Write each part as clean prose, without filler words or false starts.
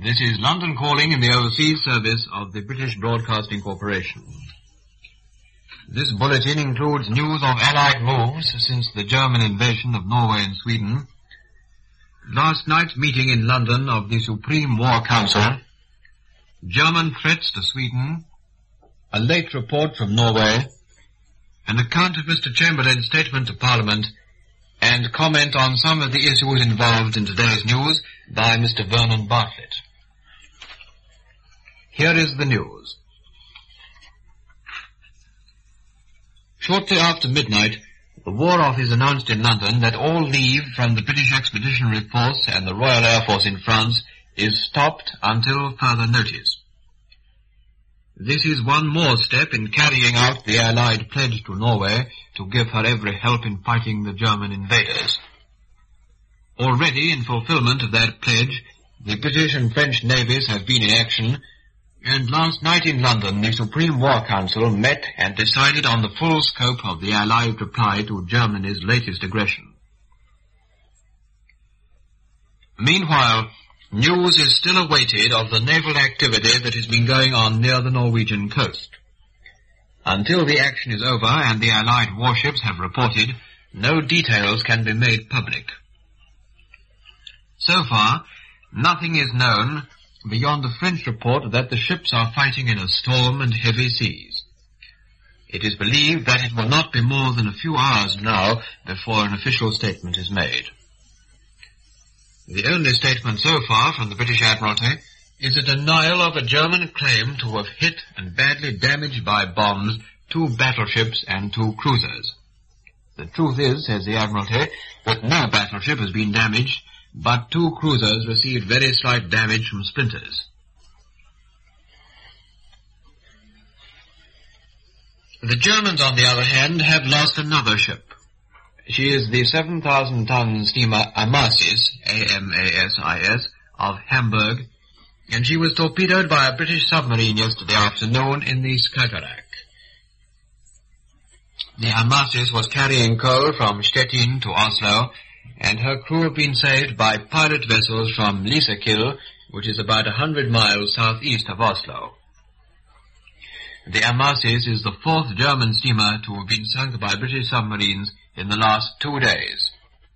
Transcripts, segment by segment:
This is London Calling in the overseas service of the British Broadcasting Corporation. This bulletin includes news of Allied moves since the German invasion of Norway and Sweden, last night's meeting in London of the Supreme War Council, German threats to Sweden, a late report from Norway, an account of Mr. Chamberlain's statement to Parliament, and comment on some of the issues involved in today's news by Mr. Vernon Bartlett. Here is the news. Shortly after midnight, the War Office announced in London that all leave from the British Expeditionary Force and the Royal Air Force in France is stopped until further notice. This is one more step in carrying out the Allied pledge to Norway to give her every help in fighting the German invaders. Already, in fulfillment of that pledge, the British and French navies have been in action, and last night in London the Supreme War Council met and decided on the full scope of the Allied reply to Germany's latest aggression. Meanwhile, news is still awaited of the naval activity that has been going on near the Norwegian coast. Until the action is over and the Allied warships have reported, no details can be made public. So far, nothing is known beyond the French report that the ships are fighting in a storm and heavy seas. It is believed that it will not be more than a few hours now before an official statement is made. The only statement so far from the British Admiralty is a denial of a German claim to have hit and badly damaged by bombs 2 battleships and 2 cruisers. The truth is, says the Admiralty, that no battleship has been damaged, but 2 cruisers received very slight damage from splinters. The Germans, on the other hand, have lost another ship. She is the 7,000-ton steamer Amasis, A-M-A-S-I-S, of Hamburg, and she was torpedoed by a British submarine yesterday afternoon in the Skagerrak. The Amasis was carrying coal from Stettin to Oslo, and her crew have been saved by pilot vessels from Lysekil, which is about 100 miles southeast of Oslo. The Amasis is the 4th German steamer to have been sunk by British submarines in the last 2 days.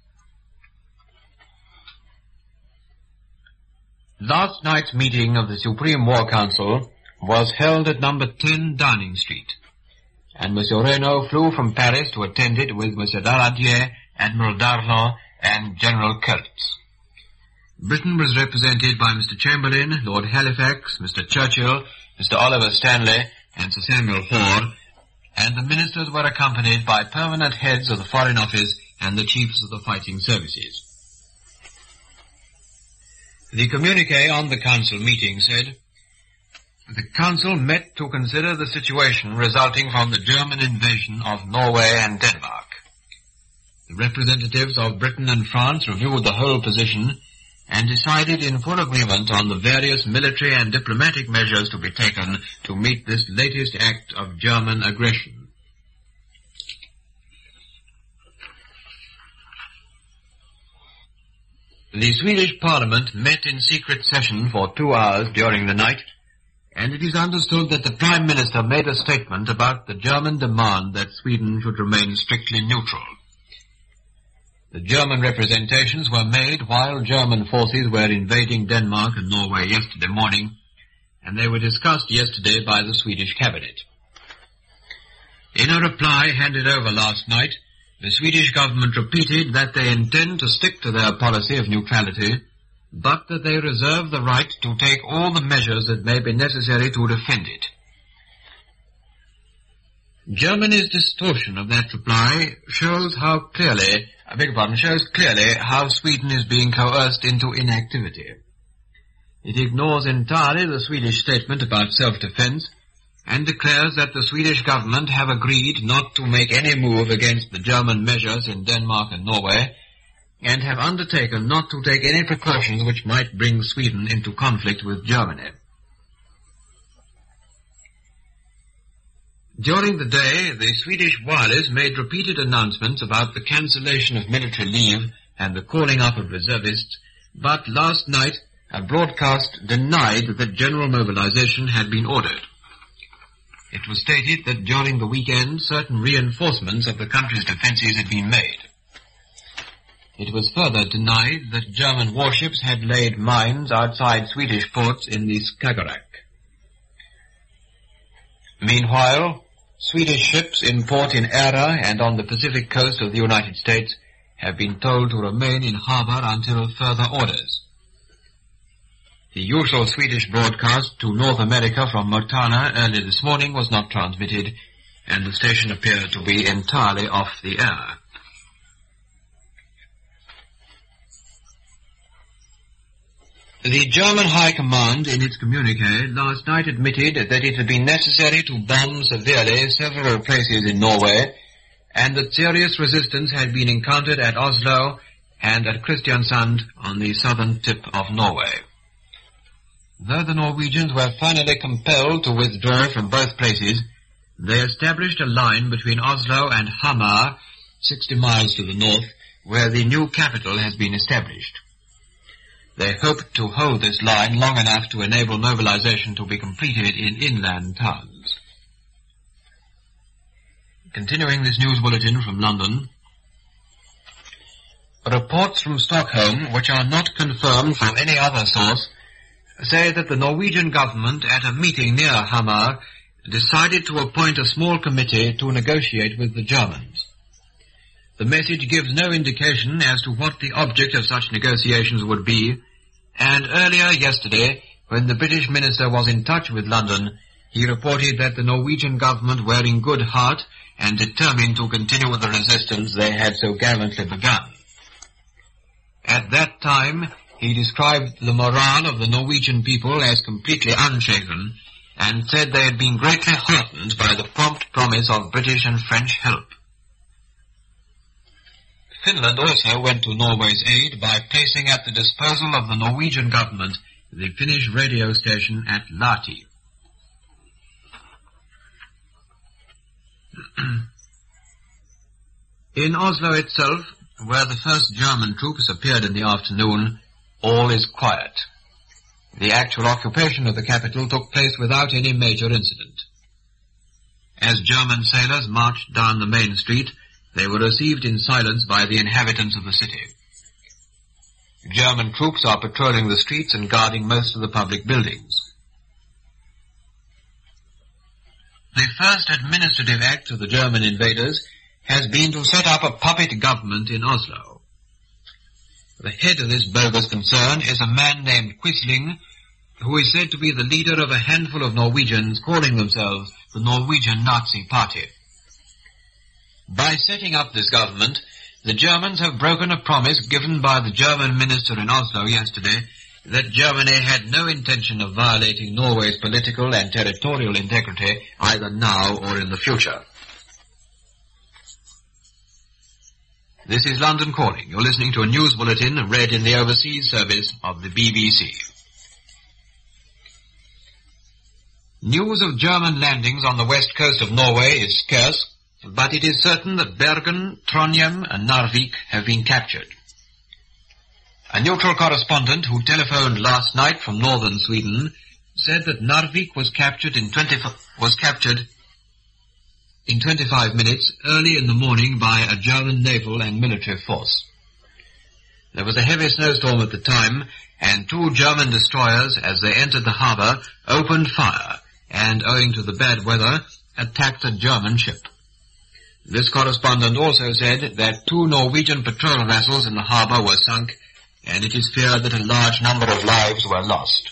Last night's meeting of the Supreme War Council was held at number 10 Downing Street, and Monsieur Reynaud flew from Paris to attend it with Monsieur Daladier, Admiral Darlan, and General Kurtz. Britain was represented by Mr. Chamberlain, Lord Halifax, Mr. Churchill, Mr. Oliver Stanley, and Sir Samuel Hoare, and the ministers were accompanied by permanent heads of the Foreign Office and the chiefs of the fighting services. The communiqué on the council meeting said, "The council met to consider the situation resulting from the German invasion of Norway and Denmark. The representatives of Britain and France reviewed the whole position and decided in full agreement on the various military and diplomatic measures to be taken to meet this latest act of German aggression." The Swedish Parliament met in secret session for 2 hours during the night, and it is understood that the Prime Minister made a statement about the German demand that Sweden should remain strictly neutral. The German representations were made while German forces were invading Denmark and Norway yesterday morning, and they were discussed yesterday by the Swedish cabinet. In a reply handed over last night, the Swedish government repeated that they intend to stick to their policy of neutrality, but that they reserve the right to take all the measures that may be necessary to defend it. Germany's distortion of that reply shows clearly how Sweden is being coerced into inactivity. It ignores entirely the Swedish statement about self-defense and declares that the Swedish government have agreed not to make any move against the German measures in Denmark and Norway, and have undertaken not to take any precautions which might bring Sweden into conflict with Germany. During the day, the Swedish wireless made repeated announcements about the cancellation of military leave and the calling up of reservists, but last night a broadcast denied that general mobilization had been ordered. It was stated that during the weekend certain reinforcements of the country's defenses had been made. It was further denied that German warships had laid mines outside Swedish ports in the Skagerrak. Meanwhile, Swedish ships in port in Era and on the Pacific coast of the United States have been told to remain in harbor until further orders. The usual Swedish broadcast to North America from Motala early this morning was not transmitted, and the station appeared to be entirely off the air. The German High Command in its communiqué last night admitted that it had been necessary to bomb severely several places in Norway, and that serious resistance had been encountered at Oslo and at Kristiansand on the southern tip of Norway. Though the Norwegians were finally compelled to withdraw from both places, they established a line between Oslo and Hamar, 60 miles to the north, where the new capital has been established. They hoped to hold this line long enough to enable mobilization to be completed in inland towns. Continuing this news bulletin from London, reports from Stockholm, which are not confirmed from any other source, say that the Norwegian government at a meeting near Hamar decided to appoint a small committee to negotiate with the Germans. The message gives no indication as to what the object of such negotiations would be, and earlier yesterday, when the British minister was in touch with London, he reported that the Norwegian government were in good heart and determined to continue the resistance they had so gallantly begun. At that time, he described the morale of the Norwegian people as completely unshaken, and said they had been greatly heartened by the prompt promise of British and French help. Finland also went to Norway's aid by placing at the disposal of the Norwegian government the Finnish radio station at Lahti. In Oslo itself, where the first German troops appeared in the afternoon, all is quiet. The actual occupation of the capital took place without any major incident. As German sailors marched down the main street, they were received in silence by the inhabitants of the city. German troops are patrolling the streets and guarding most of the public buildings. The first administrative act of the German invaders has been to set up a puppet government in Oslo. The head of this bogus concern is a man named Quisling, who is said to be the leader of a handful of Norwegians calling themselves the Norwegian Nazi Party. By setting up this government, the Germans have broken a promise given by the German minister in Oslo yesterday that Germany had no intention of violating Norway's political and territorial integrity either now or in the future. This is London Calling. You're listening to a news bulletin read in the overseas service of the BBC. News of German landings on the west coast of Norway is scarce, but it is certain that Bergen, Trondheim and Narvik have been captured. A neutral correspondent who telephoned last night from northern Sweden said that Narvik was captured in 25 minutes early in the morning by a German naval and military force. There was a heavy snowstorm at the time, and 2 German destroyers, as they entered the harbour, opened fire and, owing to the bad weather, attacked a German ship. This correspondent also said that 2 Norwegian patrol vessels in the harbour were sunk, and it is feared that a large number of lives were lost.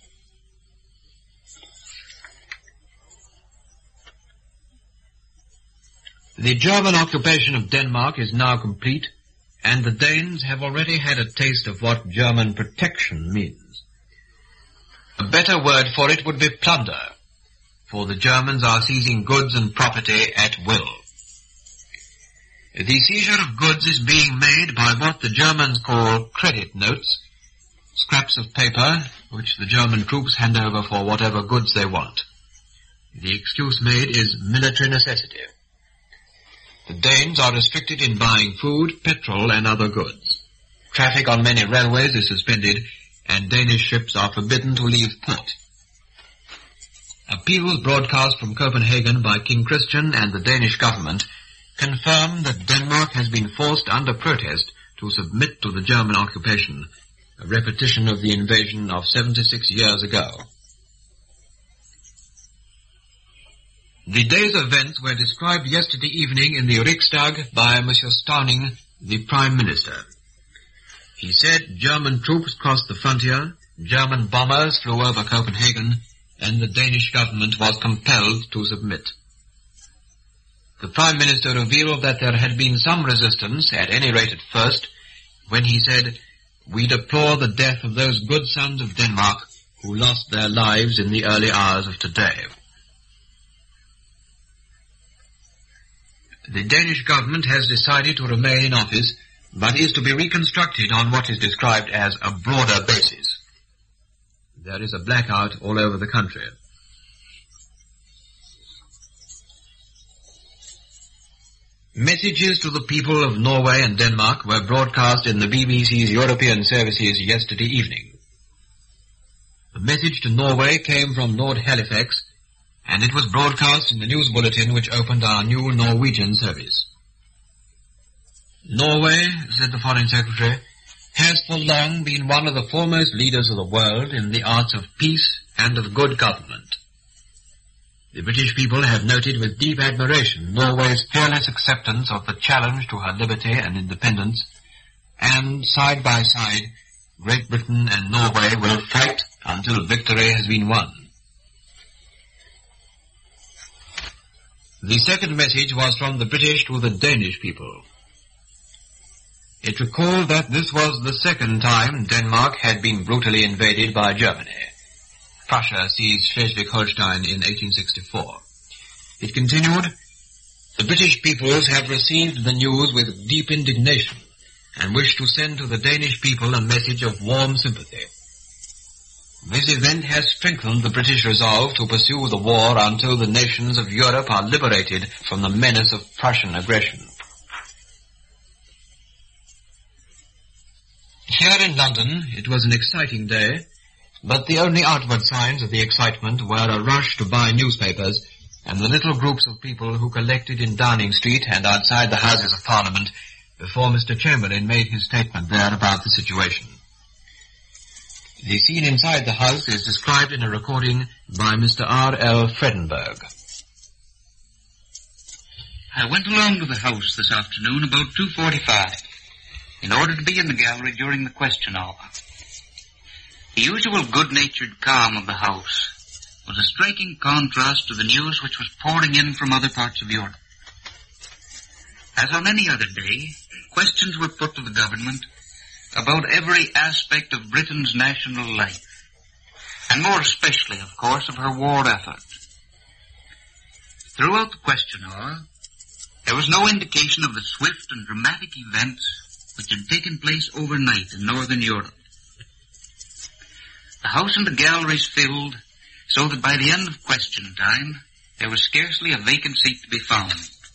The German occupation of Denmark is now complete, and the Danes have already had a taste of what German protection means. A better word for it would be plunder, for the Germans are seizing goods and property at will. The seizure of goods is being made by what the Germans call credit notes, scraps of paper which the German troops hand over for whatever goods they want. The excuse made is military necessity. The Danes are restricted in buying food, petrol and other goods. Traffic on many railways is suspended, and Danish ships are forbidden to leave port. Appeals broadcast from Copenhagen by King Christian and the Danish government confirm that Denmark has been forced under protest to submit to the German occupation, a repetition of the invasion of 76 years ago. The day's events were described yesterday evening in the Riksdag by Monsieur Stauning, the Prime Minister. He said German troops crossed the frontier, German bombers flew over Copenhagen, and the Danish government was compelled to submit. The Prime Minister revealed that there had been some resistance, at any rate at first, when he said, "We deplore the death of those good sons of Denmark who lost their lives in the early hours of today." The Danish government has decided to remain in office, but is to be reconstructed on what is described as a broader basis. There is a blackout all over the country. Messages to the people of Norway and Denmark were broadcast in the BBC's European services yesterday evening. The message to Norway came from Lord Halifax, and it was broadcast in the news bulletin which opened our new Norwegian service. "Norway," said the Foreign Secretary, "has for long been one of the foremost leaders of the world in the arts of peace and of good government. The British people have noted with deep admiration Norway's fearless acceptance of the challenge to her liberty and independence, and side by side, Great Britain and Norway will fight until victory has been won." The second message was from the British to the Danish people. It recalled that this was the second time Denmark had been brutally invaded by Germany. Prussia seized Schleswig-Holstein in 1864. It continued, "The British peoples have received the news with deep indignation and wish to send to the Danish people a message of warm sympathy. This event has strengthened the British resolve to pursue the war until the nations of Europe are liberated from the menace of Prussian aggression." Here in London, it was an exciting day, but the only outward signs of the excitement were a rush to buy newspapers and the little groups of people who collected in Downing Street and outside the Houses of Parliament before Mr. Chamberlain made his statement there about the situation. The scene inside the House is described in a recording by Mr. R.L. Fredenberg. "I went along to the House this afternoon about 2:45 in order to be in the gallery during the question hour. The usual good-natured calm of the House was a striking contrast to the news which was pouring in from other parts of Europe. As on any other day, questions were put to the government about every aspect of Britain's national life, and more especially, of course, of her war effort. Throughout the question hour, there was no indication of the swift and dramatic events which had taken place overnight in Northern Europe. The House and the galleries filled, so that by the end of question time, there was scarcely a vacant seat to be found.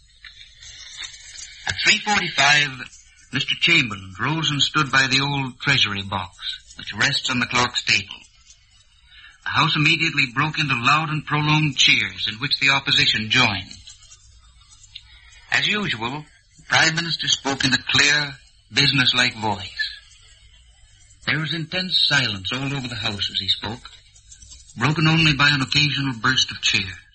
At 3:45, Mr. Chamberlain rose and stood by the old Treasury box, which rests on the clock's table. The House immediately broke into loud and prolonged cheers, in which the opposition joined. As usual, the Prime Minister spoke in a clear, business-like voice. There was intense silence all over the House as he spoke, broken only by an occasional burst of cheer.